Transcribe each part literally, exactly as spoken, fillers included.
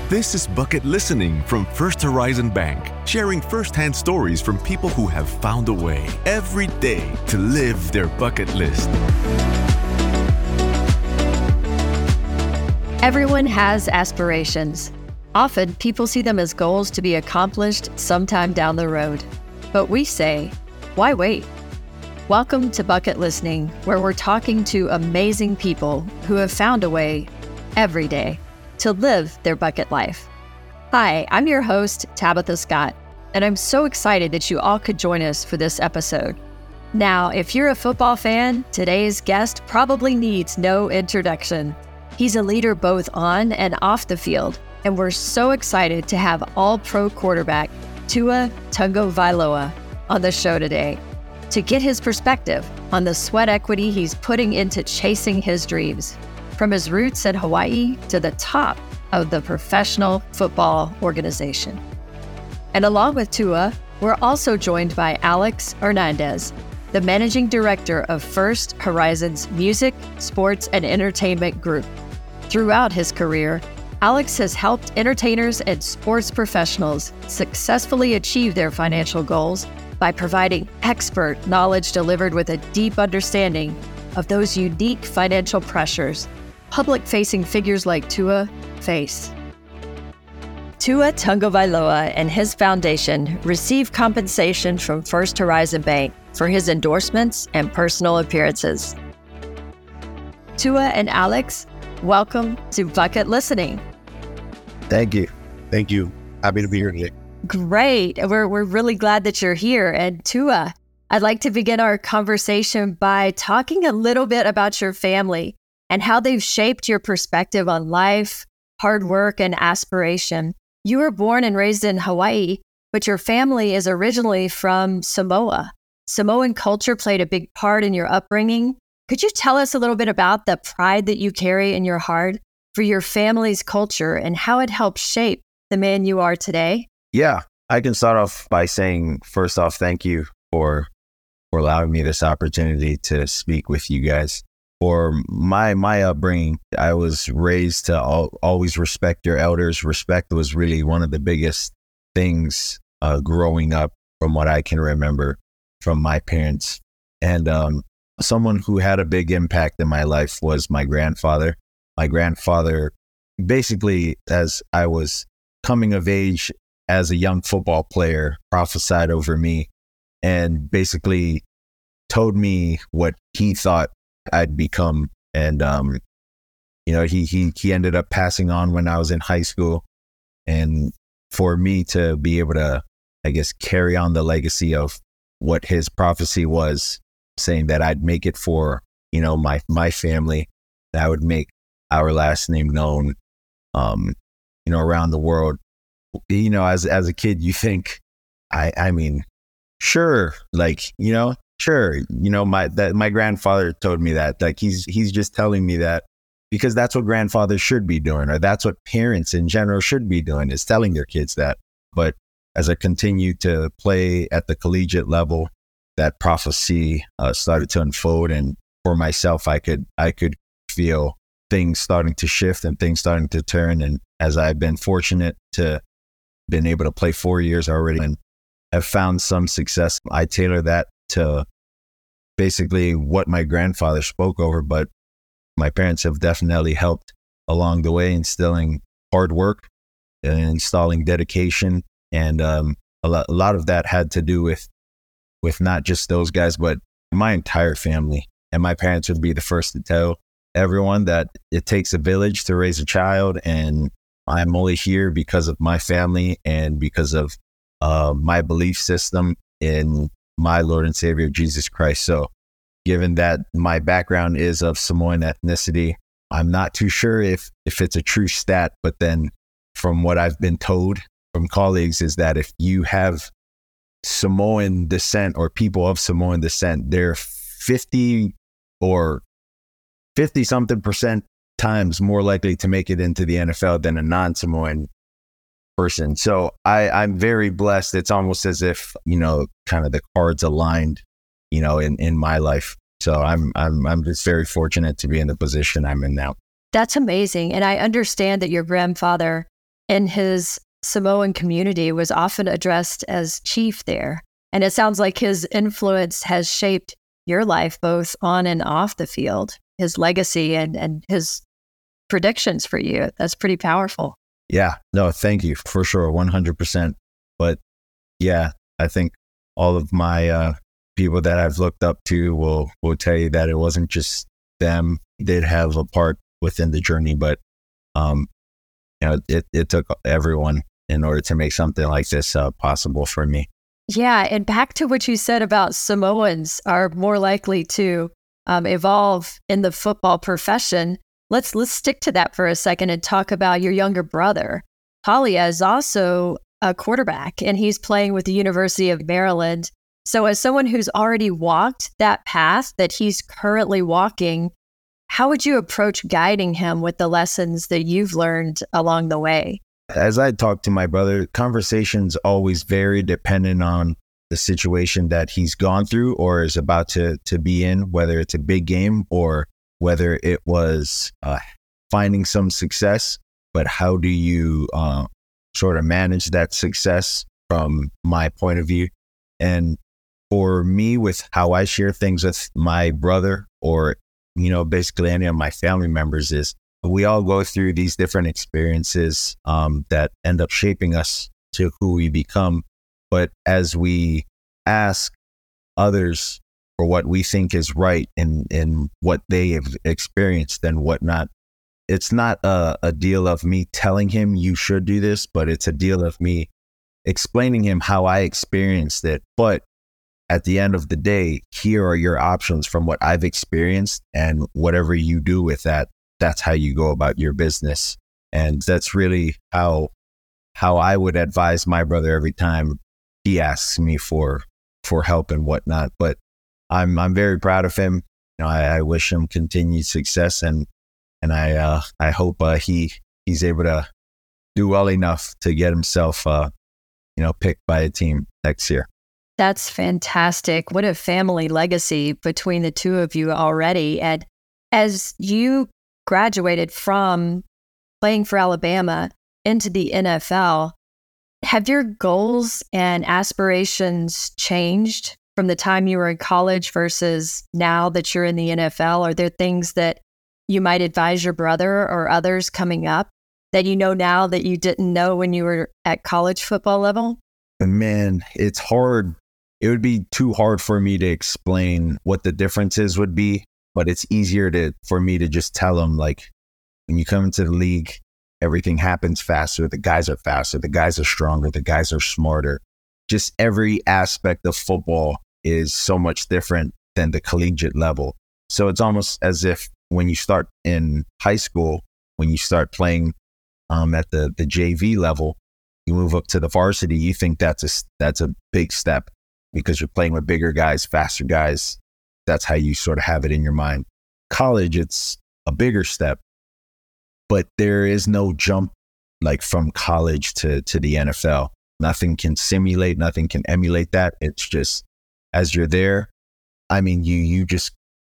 This is Bucket Listening from First Horizon Bank, sharing first-hand stories from people who have found a way every day to live their bucket list. Everyone has aspirations. Often, people see them as goals to be accomplished sometime down the road. But we say, why wait? Welcome to Bucket Listening, where we're talking to amazing people who have found a way every day to live their bucket life. Hi, I'm your host, Tabitha Scott, and I'm so excited that you all could join us for this episode. Now, if you're a football fan, today's guest probably needs no introduction. He's a leader both on and off the field, and we're so excited to have all-pro quarterback Tua Tagovailoa on the show today to get his perspective on the sweat equity he's putting into chasing his dreams, from his roots in Hawaii to the top of the professional football organization. And along with Tua, we're also joined by Alex Hernandez, the managing director of First Horizon's Music, Sports, and Entertainment Group. Throughout his career, Alex has helped entertainers and sports professionals successfully achieve their financial goals by providing expert knowledge delivered with a deep understanding of those unique financial pressures public-facing figures like Tua face. Tua Tagovailoa and his foundation receive compensation from First Horizon Bank for his endorsements and personal appearances. Tua and Alex, welcome to Bucket Listening. Thank you. Thank you. Happy to be here today. Great. We're we're really glad that you're here. And Tua, I'd like to begin our conversation by talking a little bit about your family and how they've shaped your perspective on life, hard work, and aspiration. You were born and raised in Hawaii, but your family is originally from Samoa. Samoan culture played a big part in your upbringing. Could you tell us a little bit about the pride that you carry in your heart for your family's culture and how it helped shape the man you are today? Yeah, I can start off by saying, first off, thank you for for allowing me this opportunity to speak with you guys. For my my upbringing, I was raised to al- always respect your elders. Respect was really one of the biggest things uh, growing up, from what I can remember from my parents. And um, someone who had a big impact in my life was my grandfather. My grandfather, basically, as I was coming of age as a young football player, prophesied over me and basically told me what he thought I'd become. And, um, you know, he, he, he ended up passing on when I was in high school. And for me to be able to, I guess, carry on the legacy of what his prophecy was, saying that I'd make it for, you know, my, my family, that I would make our last name known, um, you know, around the world. You know, as, as a kid, you think, I, I mean, sure, like, you know, Sure. You know, my that my grandfather told me that, like, he's he's just telling me that because that's what grandfathers should be doing, or that's what parents in general should be doing, is telling their kids that. But as I continued to play at the collegiate level, that prophecy uh, started to unfold. And for myself, I could I could feel things starting to shift and things starting to turn. And as I've been fortunate to been able to play four years already and have found some success, I tailor that to basically what my grandfather spoke over, but my parents have definitely helped along the way, instilling hard work and installing dedication. And um, a, lot, a lot of that had to do with, with not just those guys, but my entire family. And my parents would be the first to tell everyone that it takes a village to raise a child. And I'm only here because of my family and because of uh, my belief system in my Lord and Savior, Jesus Christ. So given that my background is of Samoan ethnicity, I'm not too sure if, if it's a true stat, but then from what I've been told from colleagues is that if you have Samoan descent or people of Samoan descent, they're fifty or fifty something percent times more likely to make it into the N F L than a non-Samoan person. So I, I'm very blessed. It's almost as if, you know, kind of the cards aligned, you know, in, in my life. So I'm, I'm, I'm just very fortunate to be in the position I'm in now. That's amazing. And I understand that your grandfather in his Samoan community was often addressed as chief there. And it sounds like his influence has shaped your life both on and off the field, his legacy and, and his predictions for you. That's pretty powerful. Yeah, no, thank you for sure. one hundred percent. But yeah, I think all of my uh, people that I've looked up to will, will tell you that it wasn't just them. They did have a part within the journey, but um, you know, it, it took everyone in order to make something like this uh, possible for me. Yeah. And back to what you said about Samoans are more likely to um, evolve in the football profession. Let's let's stick to that for a second and talk about your younger brother. Taulia is also a quarterback, and he's playing with the University of Maryland. So as someone who's already walked that path that he's currently walking, how would you approach guiding him with the lessons that you've learned along the way? As I talk to my brother, conversations always vary depending on the situation that he's gone through or is about to, to be in, whether it's a big game or whether it was uh, finding some success. But how do you uh, sort of manage that success from my point of view? And for me, with how I share things with my brother or, you know, basically any of my family members is we all go through these different experiences um, that end up shaping us to who we become. But as we ask others for what we think is right in, in what they have experienced and whatnot, it's not a, a deal of me telling him you should do this, but it's a deal of me explaining him how I experienced it. But at the end of the day, here are your options from what I've experienced, and whatever you do with that, that's how you go about your business. And that's really how how I would advise my brother every time he asks me for for help and whatnot. But I'm I'm very proud of him. You know, I, I wish him continued success, and and I uh, I hope uh, he he's able to do well enough to get himself uh, you know picked by a team next year. That's fantastic. What a family legacy between the two of you already. And as you graduated from playing for Alabama into the N F L, have your goals and aspirations changed from the time you were in college versus now that you're in the N F L? Are there things that you might advise your brother or others coming up that you know now that you didn't know when you were at college football level? Man, it's hard. It would be too hard for me to explain what the differences would be, but it's easier to for me to just tell them, like, when you come into the league, everything happens faster. The guys are faster. The guys are stronger. The guys are smarter. Just every aspect of football is so much different than the collegiate level. So it's almost as if when you start in high school, when you start playing um, at the, the J V level, you move up to the varsity, you think that's a, that's a big step because you're playing with bigger guys, faster guys. That's how you sort of have it in your mind. College, it's a bigger step, but there is no jump like from college to, to the N F L. Nothing can simulate, nothing can emulate that. It's just, as you're there, I mean, you you just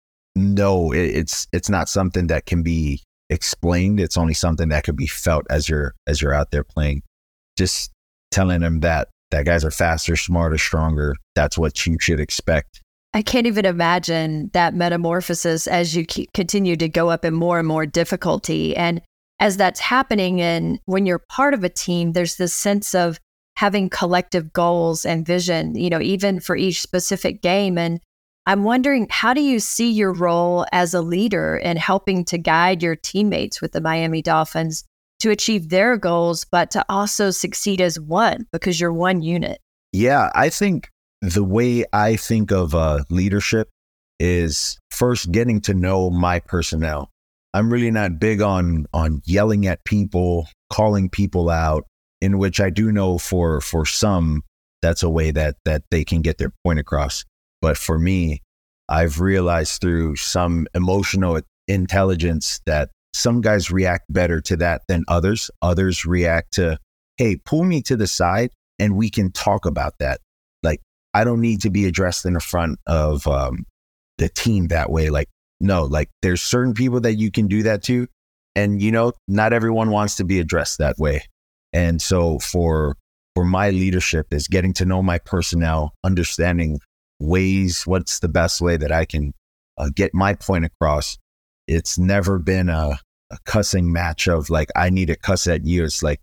know it, it's it's not something that can be explained. It's only something that can be felt as you're as you're out there playing. Just telling them that that guys are faster, smarter, stronger. That's what you should expect. I can't even imagine that metamorphosis as you keep, continue to go up in more and more difficulty. And as that's happening, and when you're part of a team, there's this sense of having collective goals and vision, you know, even for each specific game. And I'm wondering, how do you see your role as a leader in helping to guide your teammates with the Miami Dolphins to achieve their goals, but to also succeed as one, because you're one unit? Yeah, I think the way I think of uh, leadership is first getting to know my personnel. I'm really not big on on yelling at people, calling people out, in which I do know for for some, that's a way that that they can get their point across. But for me, I've realized through some emotional intelligence that some guys react better to that than others. Others react to, hey, pull me to the side and we can talk about that. Like, I don't need to be addressed in the front of um, the team that way. Like, no, like there's certain people that you can do that to. And, you know, not everyone wants to be addressed that way. And so for for my leadership is getting to know my personnel, understanding ways, what's the best way that I can uh, get my point across. It's never been a, a cussing match of like, I need to cuss at you. It's like,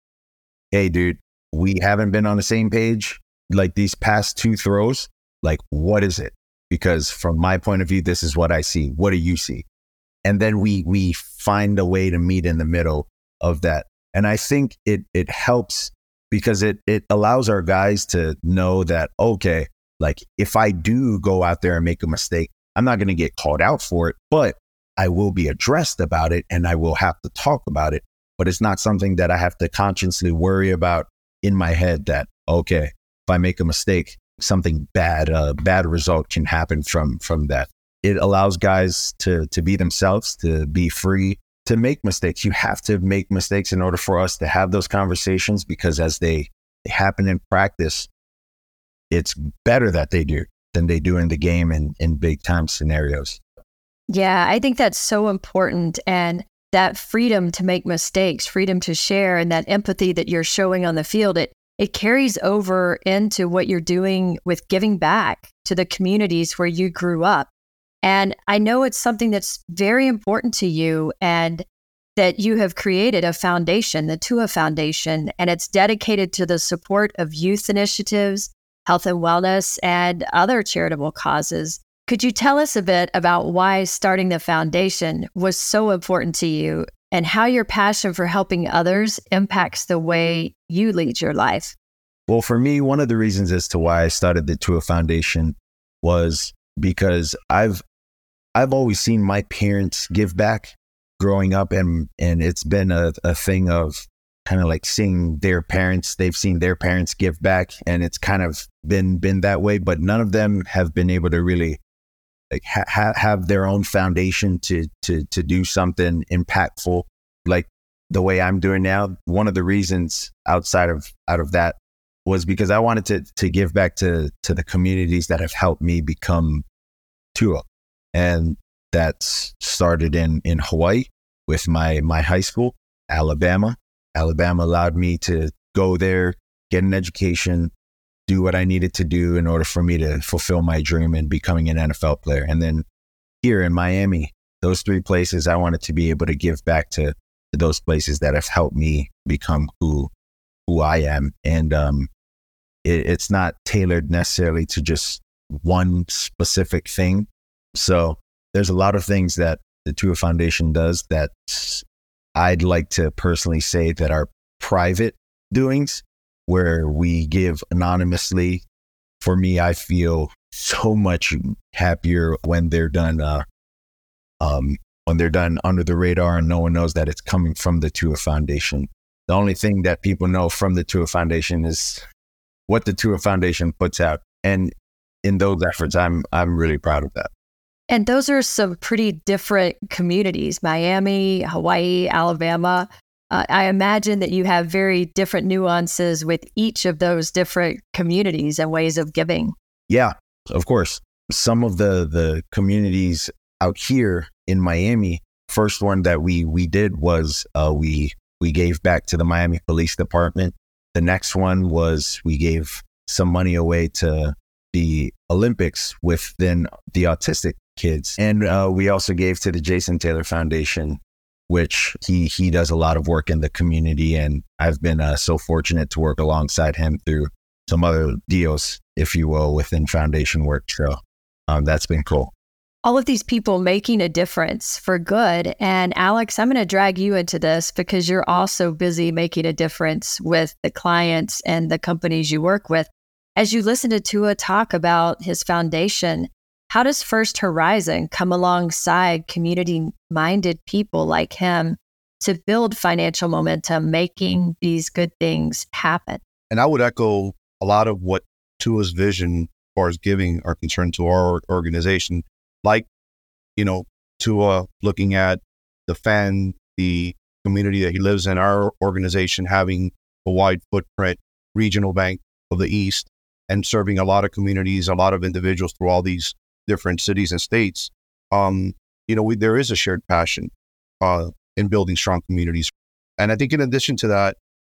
hey, dude, we haven't been on the same page like these past two throws. Like, what is it? Because from my point of view, this is what I see. What do you see? And then we we find a way to meet in the middle of that. And I think it it helps because it it allows our guys to know that, okay, like if I do go out there and make a mistake, I'm not going to get called out for it, but I will be addressed about it and I will have to talk about it. But it's not something that I have to consciously worry about in my head that, okay, if I make a mistake, something bad, a bad result can happen from from that. It allows guys to to be themselves, to be free, to make mistakes. You have to make mistakes in order for us to have those conversations, because as they, they happen in practice, it's better that they do than they do in the game and in big time scenarios. Yeah, I think that's so important. And that freedom to make mistakes, freedom to share, and that empathy that you're showing on the field, it it carries over into what you're doing with giving back to the communities where you grew up. And I know it's something that's very important to you, and that you have created a foundation, the Tua Foundation, and it's dedicated to the support of youth initiatives, health and wellness, and other charitable causes. Could you tell us a bit about why starting the foundation was so important to you and how your passion for helping others impacts the way you lead your life? Well, for me, one of the reasons as to why I started the Tua Foundation was because I've I've always seen my parents give back growing up, and and it's been a, a thing of kind of like seeing their parents, they've seen their parents give back, and it's kind of been been that way, but none of them have been able to really like ha- have their own foundation to to to do something impactful like the way I'm doing now. One of the reasons outside of out of that was because I wanted to to give back to to the communities that have helped me become Tua. And that's started in, in Hawaii with my, my high school, Alabama. Alabama allowed me to go there, get an education, do what I needed to do in order for me to fulfill my dream in becoming an N F L player. And then here in Miami, those three places, I wanted to be able to give back to, to those places that have helped me become who who I am. And um, it, it's not tailored necessarily to just one specific thing. So there's a lot of things that the Tua Foundation does that I'd like to personally say that are private doings, where we give anonymously. For me, I feel so much happier when they're done uh, um, when they're done under the radar and no one knows that it's coming from the Tua Foundation. The only thing that people know from the Tua Foundation is what the Tua Foundation puts out. And in those efforts, I'm I'm really proud of that. And those are some pretty different communities, Miami, Hawaii, Alabama. Uh, I imagine that you have very different nuances with each of those different communities and ways of giving. Yeah, of course. Some of the, the communities out here in Miami, first one that we we did was uh, we we gave back to the Miami Police Department. The next one was we gave some money away to the Olympics within the autistic kids. And uh, we also gave to the Jason Taylor Foundation, which he he does a lot of work in the community. And I've been uh, so fortunate to work alongside him through some other deals, if you will, within foundation work. So um, that's been cool. All of these people making a difference for good. And Alex, I'm going to drag you into this because you're also busy making a difference with the clients and the companies you work with. As you listen to Tua talk about his foundation, how does First Horizon come alongside community-minded people like him to build financial momentum, making these good things happen? And I would echo a lot of what Tua's vision as far as giving are concerned to our organization. Like, you know, Tua looking at the fan, the community that he lives in, our organization having a wide footprint, regional bank of the East, and serving a lot of communities, a lot of individuals through all these different cities and states. Um, you know, we, there is a shared passion uh, in building strong communities. And I think in addition to that,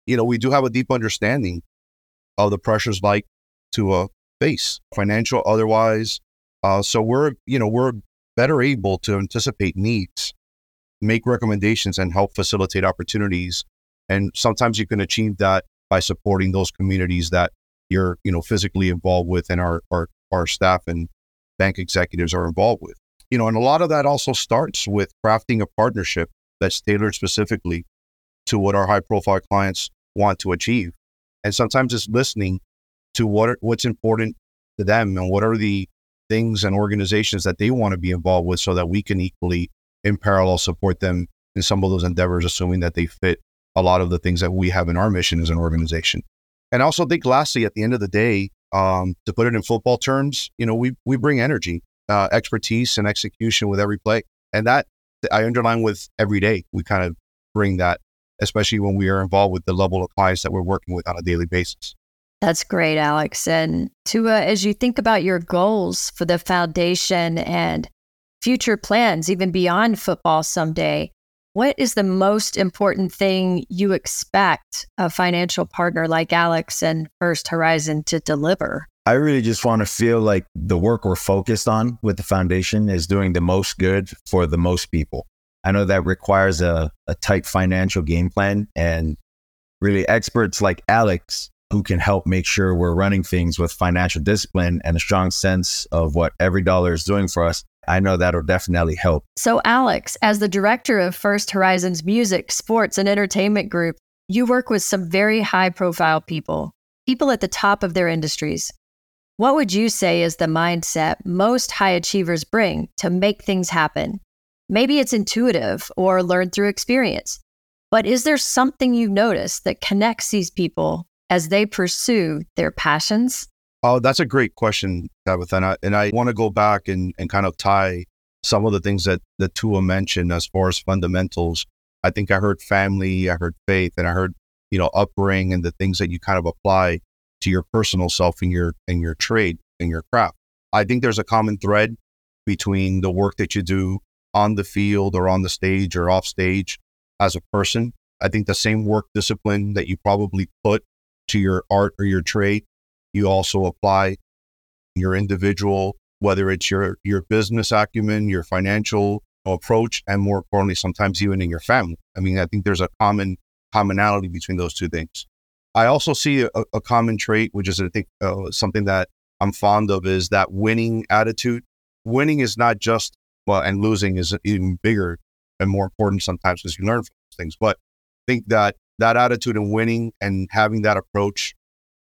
you know, we do have a deep understanding of the pressures like to uh, face, financial, otherwise. Uh, so we're, you know, we're better able to anticipate needs, make recommendations, and help facilitate opportunities. And sometimes you can achieve that by supporting those communities that you're, you know, physically involved with, and our, our, our staff and bank executives are involved with. You know, and a lot of that also starts with crafting a partnership that's tailored specifically to what our high profile clients want to achieve. And sometimes it's listening to what are, what's important to them and what are the things and organizations that they want to be involved with, so that we can equally in parallel support them in some of those endeavors, assuming that they fit a lot of the things that we have in our mission as an organization. And I also think lastly, at the end of the day, um, to put it in football terms, you know, we we bring energy, uh, expertise, and execution with every play. And that I underline with every day. We kind of bring that, especially when we are involved with the level of clients that we're working with on a daily basis. That's great, Alex. And Tua, as you think about your goals for the foundation and future plans, even beyond football someday, what is the most important thing you expect a financial partner like Alex and First Horizon to deliver? I really just want to feel like the work we're focused on with the foundation is doing the most good for the most people. I know that requires a, a tight financial game plan, and really experts like Alex who can help make sure we're running things with financial discipline and a strong sense of what every dollar is doing for us. I know that'll definitely help. So Alex, as the director of First Horizon's music, sports, and entertainment group, you work with some very high profile people, people at the top of their industries. What would you say is the mindset most high achievers bring to make things happen? Maybe it's intuitive or learned through experience, but is there something you've noticed that connects these people as they pursue their passions? Oh, that's a great question, Tabitha. And I, and I want to go back and, and kind of tie some of the things that, that Tua mentioned as far as fundamentals. I think I heard family, I heard faith, and I heard, you know, upbringing and the things that you kind of apply to your personal self and your, and your trade and your craft. I think there's a common thread between the work that you do on the field or on the stage or off stage as a person. I think the same work discipline that you probably put to your art or your trade, you also apply your individual, whether it's your, your business acumen, your financial approach, and more importantly, sometimes even in your family. I mean, I think there's a common commonality between those two things. I also see a, a common trait, which is, I think, uh, something that I'm fond of, is that winning attitude. Winning is not just, well, and losing is even bigger and more important sometimes because you learn from those things. But I think that that attitude and winning and having that approach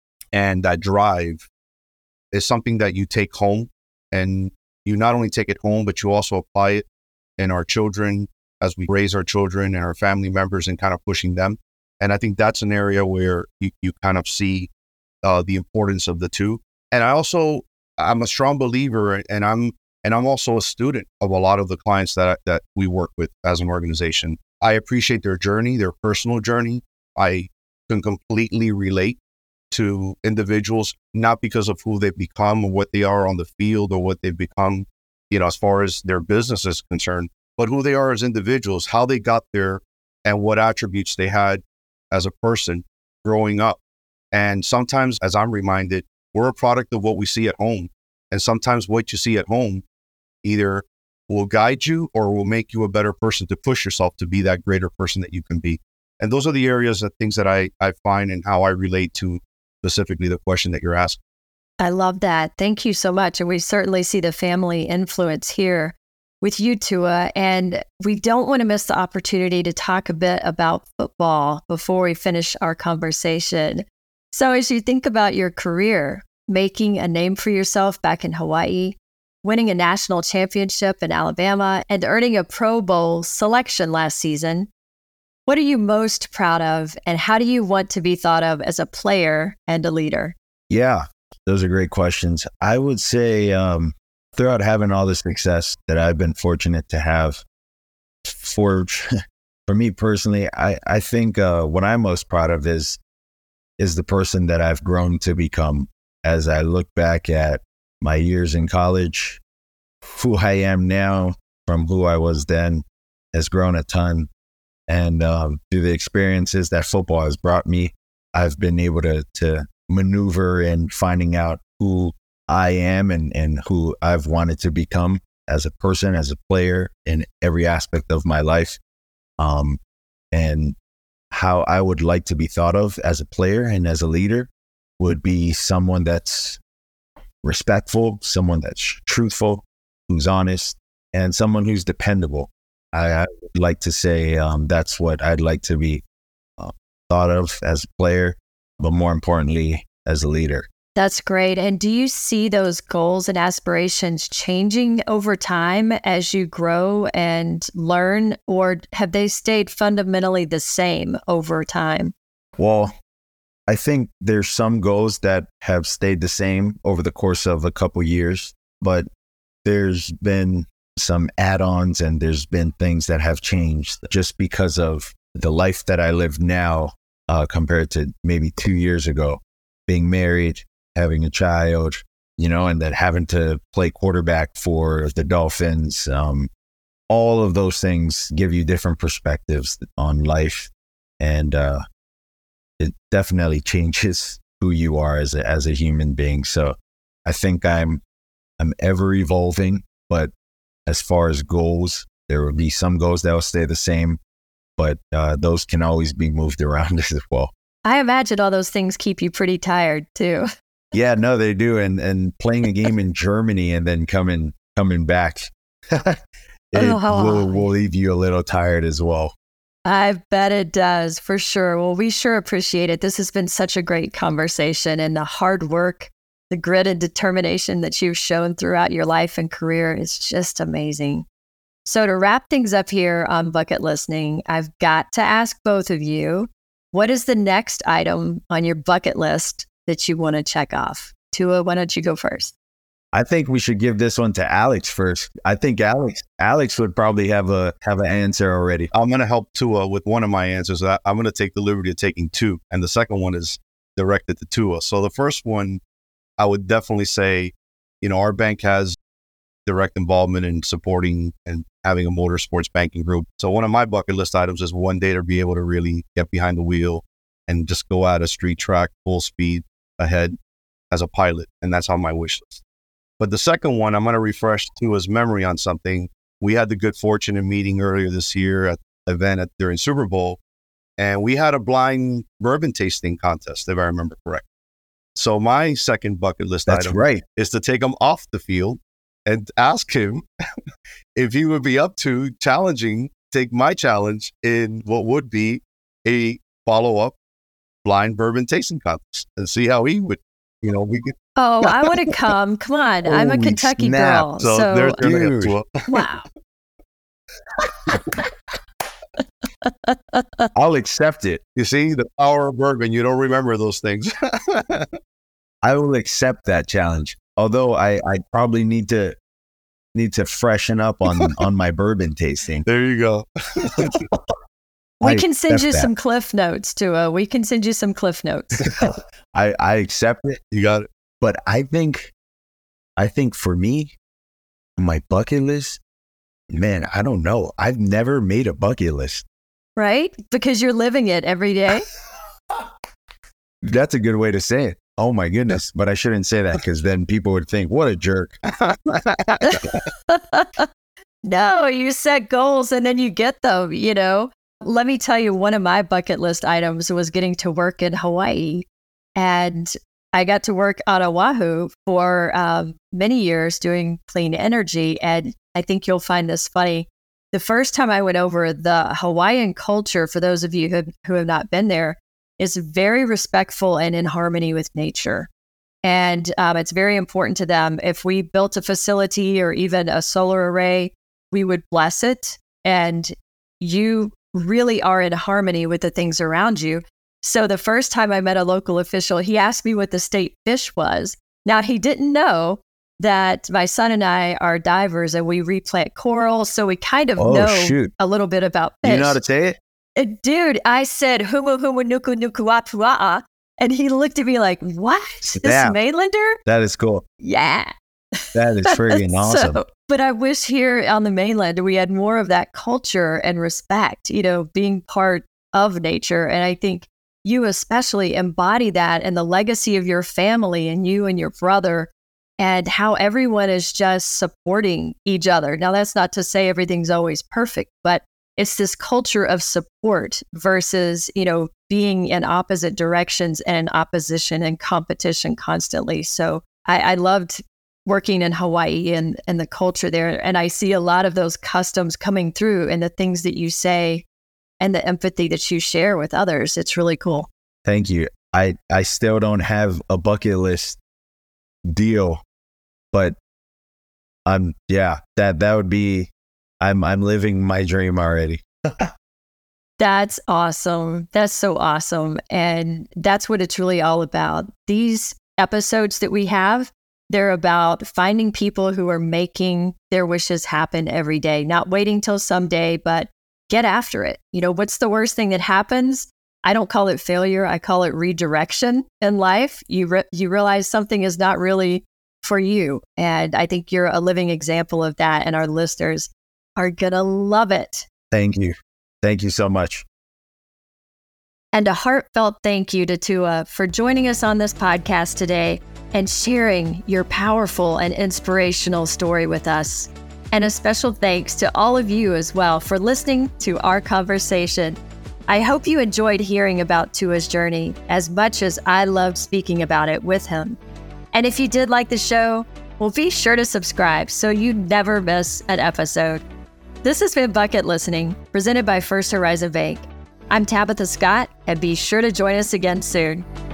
and that drive is something that you take home, and you not only take it home, but you also apply it in our children as we raise our children and our family members and kind of pushing them. And I think that's an area where you, you kind of see uh, the importance of the two. And I also, I'm a strong believer, and I'm, and I'm also a student of a lot of the clients that, I, that we work with as an organization. I appreciate their journey, their personal journey. I can completely relate to individuals, not because of who they've become or what they are on the field or what they've become, you know, as far as their business is concerned, but who they are as individuals, how they got there, and what attributes they had as a person growing up. And sometimes, as I'm reminded, we're a product of what we see at home. And sometimes what you see at home either will guide you or will make you a better person to push yourself to be that greater person that you can be. And those are the areas of things that I, I find and how I relate to specifically the question that you're asking. I love that. Thank you so much. And we certainly see the family influence here with you, Tua. And we don't want to miss the opportunity to talk a bit about football before we finish our conversation. So as you think about your career, making a name for yourself back in Hawaii, winning a national championship in Alabama, and earning a Pro Bowl selection last season, what are you most proud of, and how do you want to be thought of as a player and a leader? Yeah, those are great questions. I would say um, throughout having all the success that I've been fortunate to have, for for me personally, I, I think uh, what I'm most proud of is is the person that I've grown to become. As I look back at my years in college, who I am now from who I was then has grown a ton. And um, through the experiences that football has brought me, I've been able to to maneuver in finding out who I am and, and who I've wanted to become as a person, as a player in every aspect of my life. Um, and how I would like to be thought of as a player and as a leader would be someone that's respectful, someone that's truthful, who's honest, and someone who's dependable. I, I would like to say um, that's what I'd like to be uh, thought of as a player, but more importantly, as a leader. That's great. And do you see those goals and aspirations changing over time as you grow and learn, or have they stayed fundamentally the same over time? Well, I think there's some goals that have stayed the same over the course of a couple years, but there's been some add-ons and there's been things that have changed just because of the life that I live now uh, compared to maybe two years ago, being married, having a child, you know, and then having to play quarterback for the Dolphins. Um, all of those things give you different perspectives on life. And uh, it definitely changes who you are as a, as a human being. So I think I'm, I'm ever evolving, but as far as goals, there will be some goals that will stay the same, but uh, those can always be moved around as well. I imagine all those things keep you pretty tired too. Yeah, no, they do. And and playing a game in Germany and then coming coming back, it Oh. will, will leave you a little tired as well. I bet it does, for sure. Well, we sure appreciate it. This has been such a great conversation, and the hard work, the grit and determination that you've shown throughout your life and career is just amazing. So to wrap things up here on Bucket Listening, I've got to ask both of you, what is the next item on your bucket list that you want to check off? Tua, why don't you go first? I think we should give this one to Alex first. I think Alex Alex would probably have a have an answer already. I'm going to help Tua with one of my answers. I, I'm going to take the liberty of taking two. And the second one is directed to Tua. So the first one, I would definitely say, you know, our bank has direct involvement in supporting and having a motorsports banking group. So one of my bucket list items is one day to be able to really get behind the wheel and just go at a street track full speed ahead as a pilot. And that's on my wish list. But the second one, I'm going to refresh Tua's memory on something. We had the good fortune of meeting earlier this year at the event at, during Super Bowl, and we had a blind bourbon tasting contest, if I remember correctly. So my second bucket list That's item right. is to take him off the field and ask him if he would be up to challenging, take my challenge in what would be a follow-up blind bourbon tasting contest and see how he would, you know, we could. Oh, I want to come. Come on. I'm a Holy Kentucky snap. girl. So, So, there's your Dude. Tua. wow. I'll accept it. You see, the power of bourbon, you don't remember those things. I will accept that challenge. Although I, I probably need to need to freshen up on, on my bourbon tasting. There you go. We I can send accept you that. some cliff notes, Tua. We can send you some cliff notes. I, I accept it. You got it. But I think, I think for me, my bucket list, man, I don't know. I've never made a bucket list. Right? Because you're living it every day. That's a good way to say it. Oh my goodness. But I shouldn't say that because then people would think, what a jerk. No, you set goals and then you get them, you know. Let me tell you, one of my bucket list items was getting to work in Hawaii. And I got to work on Oahu for um, many years doing clean energy. And I think you'll find this funny. The first time I went over, the Hawaiian culture, for those of you who, who have not been there, is very respectful and in harmony with nature. And um, it's very important to them. If we built a facility or even a solar array, we would bless it. And you really are in harmony with the things around you. So the first time I met a local official, he asked me what the state fish was. Now, he didn't know that my son and I are divers and we replant coral. So we kind of Oh, know shoot. a little bit about Do fish. you know how to say it? Uh, Dude, I said, humu humu nuku nuku apua'a. And he looked at me like, what? This Yeah. mainlander? That is cool. Yeah. That is freaking awesome. So, but I wish here on the mainland we had more of that culture and respect, you know, being part of nature. And I think you especially embody that and the legacy of your family and you and your brother and how everyone is just supporting each other. Now, that's not to say everything's always perfect, but it's this culture of support versus, you know, being in opposite directions and opposition and competition constantly. So I, I loved working in Hawaii and, and the culture there. And I see a lot of those customs coming through in the things that you say and the empathy that you share with others. It's really cool. Thank you. I, I still don't have a bucket list deal, but I'm, yeah, that, that would be, I'm, I'm living my dream already. That's awesome. That's so awesome. And that's what it's really all about. These episodes that we have, they're about finding people who are making their wishes happen every day, not waiting till someday, but get after it. You know, what's the worst thing that happens? I don't call it failure. I call it redirection in life. You re- you realize something is not really for you. And I think you're a living example of that. And our listeners are going to love it. Thank you. Thank you so much. And a heartfelt thank you to Tua for joining us on this podcast today and sharing your powerful and inspirational story with us. And a special thanks to all of you as well for listening to our conversation. I hope you enjoyed hearing about Tua's journey as much as I loved speaking about it with him. And if you did like the show, well, be sure to subscribe so you never miss an episode. This has been Bucket Listening, presented by First Horizon Bank. I'm Tabitha Scott, and be sure to join us again soon.